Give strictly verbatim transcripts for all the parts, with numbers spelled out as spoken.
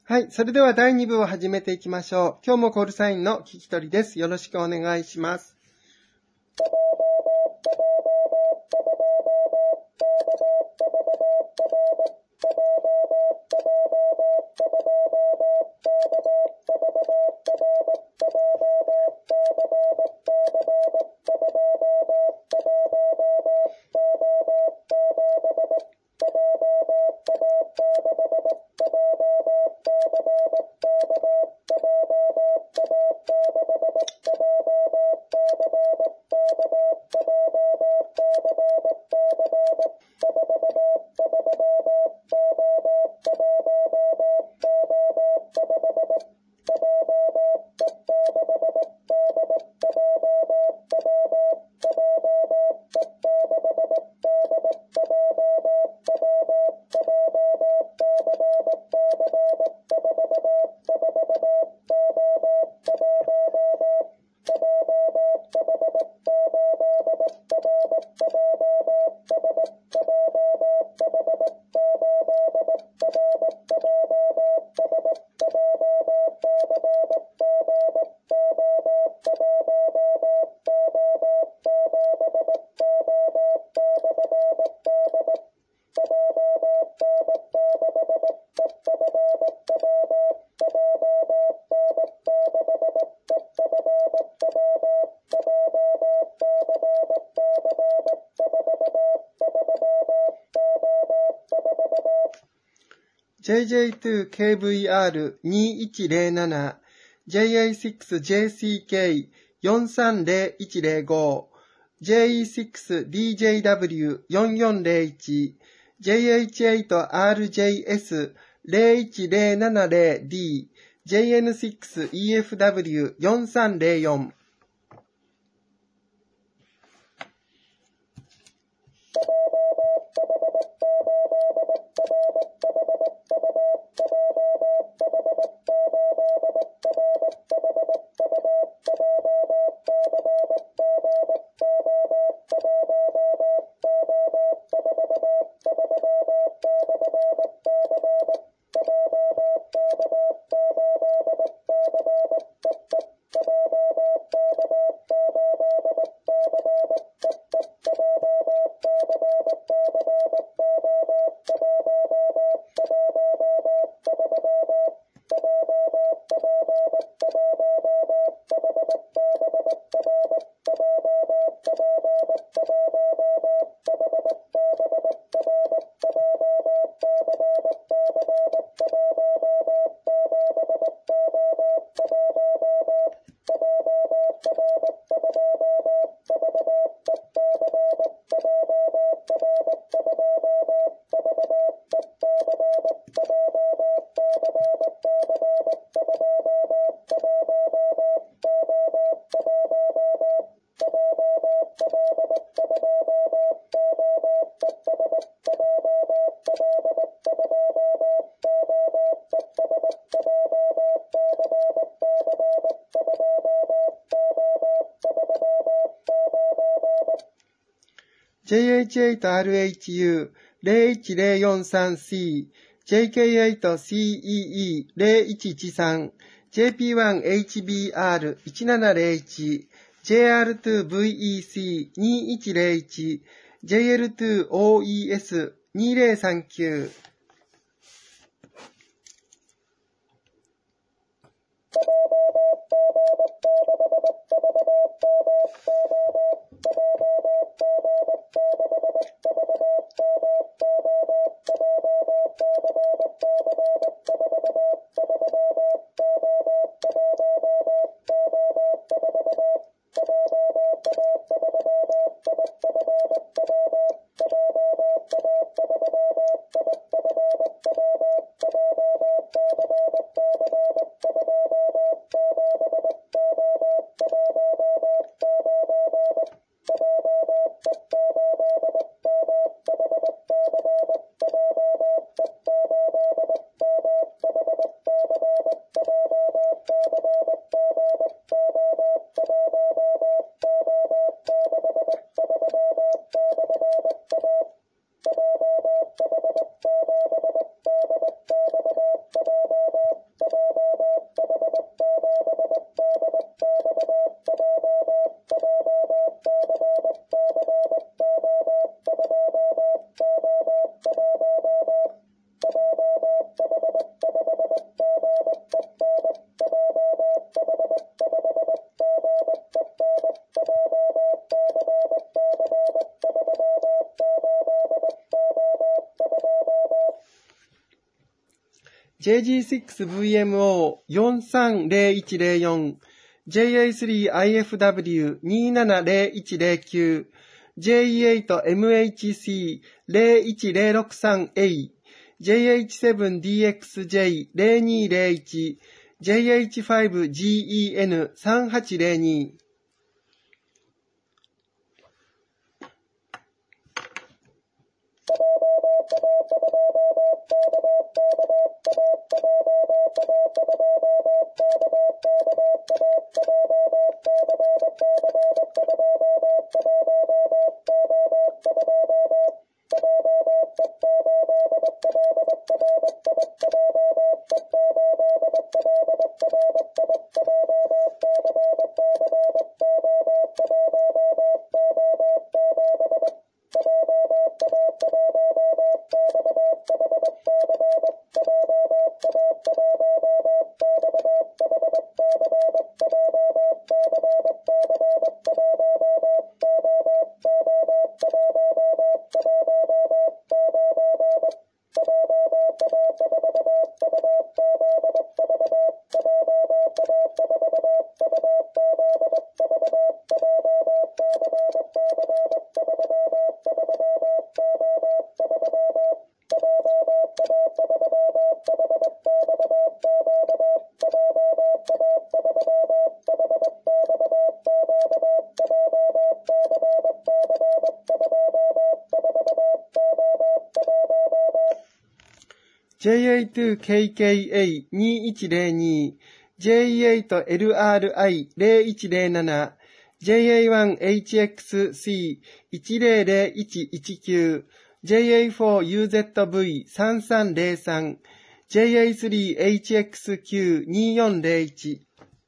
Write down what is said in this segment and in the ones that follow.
はい。それではだいに部を始めていきましょう。今日もコールサインの聞き取りです。よろしくお願いします。ジェイジェイツーケーブイアールにいちゼロなな、ジェイエーシックスジェーシーケーよんさんゼロいちゼロご、ジェイイーシックスディージェイダブリューよんよんゼロいち、ジェイエイチエイトアールジェイエスゼロいちゼロななゼロディー、ジェイエヌシックスイーエフダブリューよんさんゼロよん。ジェイエイチエイトアールエイチユーゼロいちゼロよんさんシー、ジェイケーエイトシーイーイーゼロいちいちさん、ジェイピーワンエイチビーアールいちななゼロいち、ジェイアールツーブイイーシーにいちゼロいち、ジェイエルツーオーイーエスにゼロさんきゅう。 ジェイジーシックスブイエムオーよんさんゼロいちゼロよん、ジェイエースリーアイエフダブリューにななゼロいちゼロきゅう、ジェイイーエイトエムエイチシーゼロいちゼロろくさんエー、ジェイエイチセブンディーエックスジェイゼロにゼロいち、ジェイエイチファイブジーイーエヌさんはちゼロに。ジェイエーツーケーケーエーにいちゼロに、ジェイエーエイトエルアールアイゼロいちゼロなな、ジェイエーワンエイチエックスシーいちゼロゼロいちいちきゅう、ジェイエーフォーユーゼットブイさんさんゼロさん、ジェイエースリーエイチエックスキューによんゼロいち。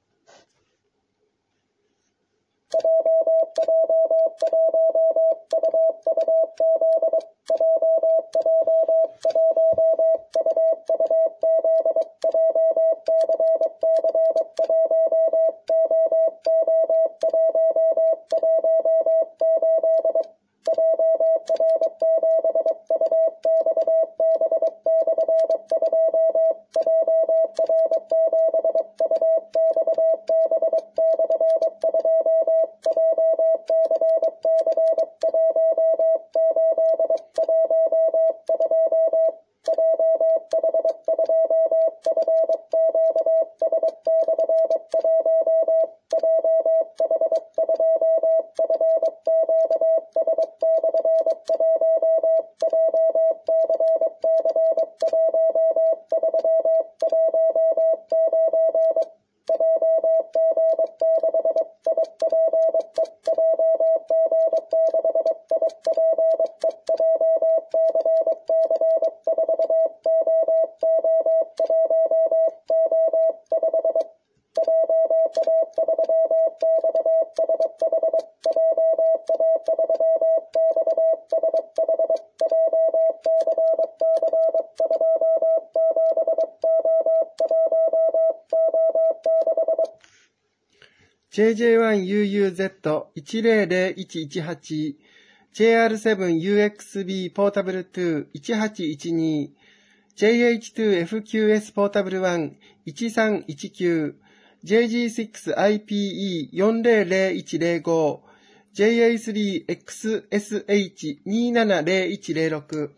ジェイジェイワンユーユーゼットいちゼロゼロいちいちはち、ジェイアールセブンユーエックスビー ポータブルにいちはちいちに、ジェイエイチツーエフキューエス ポータブルいちいちさんいちきゅう、ジェイジーシックスアイピーイーよんゼロゼロいちゼロご、ジェイエースリーエックスエスエイチにななゼロいちゼロろく。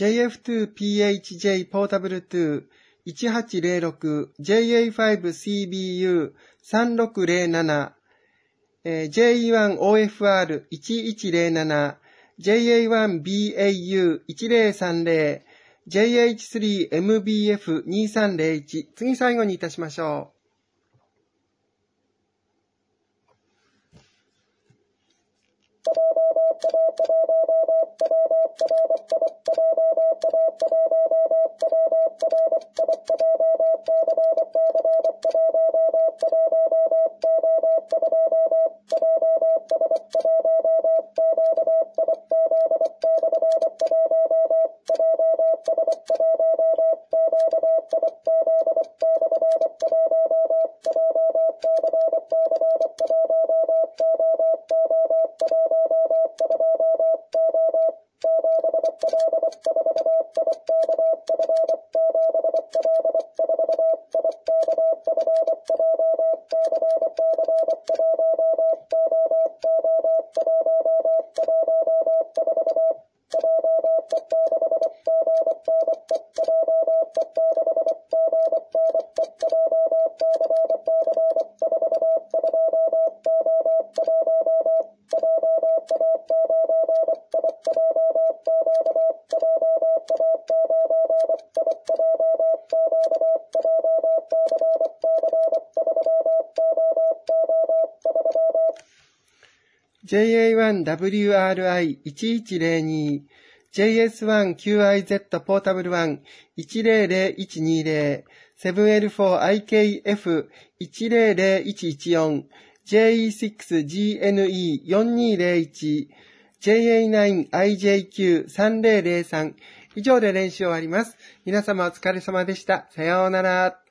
ジェイエフツーピーエイチジェイ ポータブルに いちはちゼロろく ジェイエーファイブシービーユー さんろくゼロなな、えー、ジェイイーワンオーエフアールいちいちゼロなな、ジェイエーワンビーエーユーいちゼロさんゼロ、ジェイエイチスリーエムビーエフにさんゼロいち、次最後にいたしましょう。ジェイエーワンダブリューアールアイいちいちゼロに、ジェイエスワンキューアイゼット ポータブルワンいちゼロゼロいちにゼロ、セブンエルフォーアイケーエフいちゼロゼロいちいちよん、ジェイイーシックスジーエヌイーよんにゼロいち、ジェイエーナインアイジェイキューさんゼロゼロさん、以上で練習終わります。皆様お疲れ様でした。さようなら。